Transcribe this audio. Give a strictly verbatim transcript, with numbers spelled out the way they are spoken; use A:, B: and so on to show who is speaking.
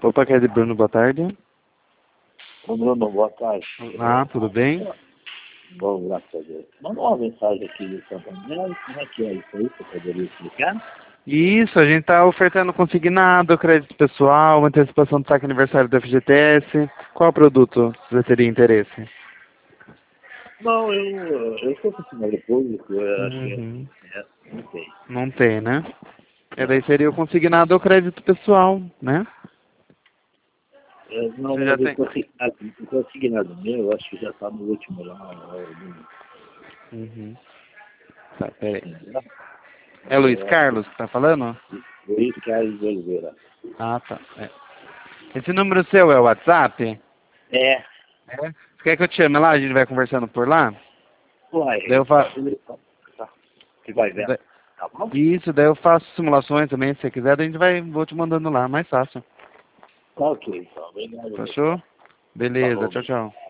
A: Opa, que é de Bruno, boa tarde.
B: Ô Bruno, boa tarde.
A: Ah, tudo bem?
B: Bom, graças a Deus. Mandou uma mensagem aqui do Santander, como é que é isso aí? Você poderia explicar?
A: Isso, a gente tá ofertando consignado, crédito pessoal, antecipação do saque aniversário do F G T S. Qual produto você teria interesse?
B: Não, eu, eu sou funcionário público, eu acho que
A: Uhum.
B: é, não sei.
A: Não tem, né? E daí seria o consignado ou crédito pessoal, né?
B: É, não,
A: Você já
B: mas o
A: tem?
B: consignado, o consignado meu, eu acho que já está no último lá, ó,
A: Uhum. Tá, peraí.
B: entendeu?
A: É Luiz
B: Eu acho que
A: Carlos que tá falando?
B: Luiz Carlos de Oliveira.
A: Ah, tá. É. Esse número seu é o WhatsApp?
B: É,
A: É. Você quer que eu te chame lá? A gente vai conversando por lá?
B: uai,
A: Daí eu fa...
B: tá, você vai ver,
A: da-
B: tá bom?
A: Isso, daí eu faço simulações também, se você quiser, daí a gente vai, vou te mandando lá, mais fácil.
B: Tá ok, então, obrigado.
A: Fechou? Beleza,
B: Falou.
A: tchau, tchau.